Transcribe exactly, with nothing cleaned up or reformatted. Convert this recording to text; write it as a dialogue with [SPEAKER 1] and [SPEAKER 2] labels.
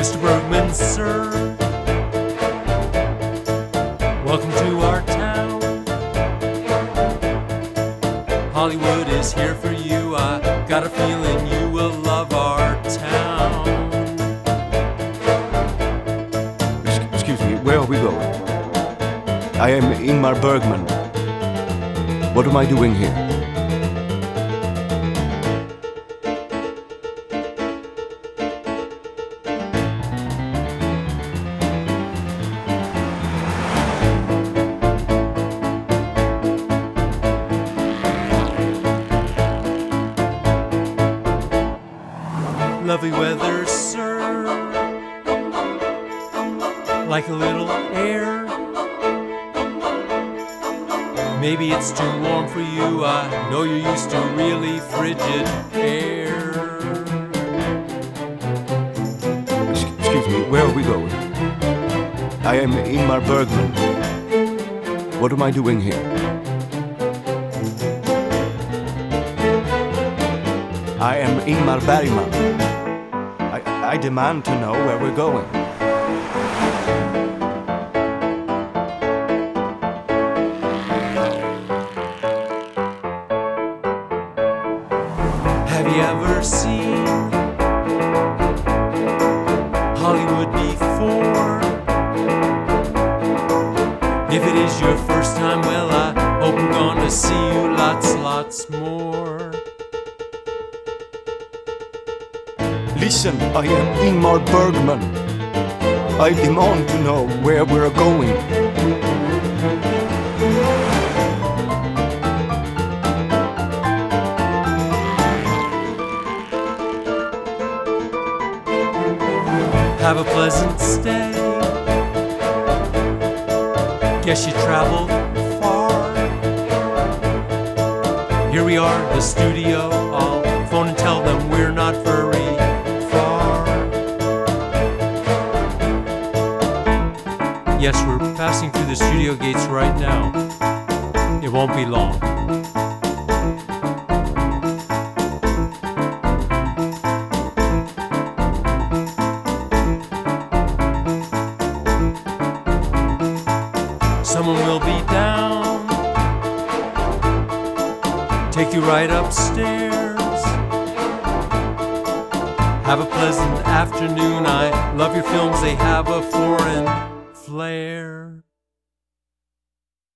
[SPEAKER 1] Mister Bergman, sir, welcome to our town. Hollywood is here for you. I got a feeling you will love our town.
[SPEAKER 2] Excuse me, where are we going? I am Ingmar Bergman. What am I doing here?
[SPEAKER 1] Lovely weather, sir, like a little air. Maybe it's too warm for you. I know you're used to really frigid air.
[SPEAKER 2] Excuse me, where are we going? I am Ingmar Bergman. What am I doing here? I am Ingmar Bergman. I, I demand to know where we're going.
[SPEAKER 1] Have you ever seen Hollywood before? If it is your first time, well, I hope I'm gonna see you lots, lots more.
[SPEAKER 2] Listen, I am Ingmar Bergman. I demand to know where we're going.
[SPEAKER 1] Have a pleasant stay. Guess you traveled far. Here we are, the studio. I'll phone and tell them we're not very far. Yes, we're passing through the studio gates right now. It won't be long. Someone will be down, take you right upstairs. Have a pleasant afternoon. I love your films, they have a foreign flair.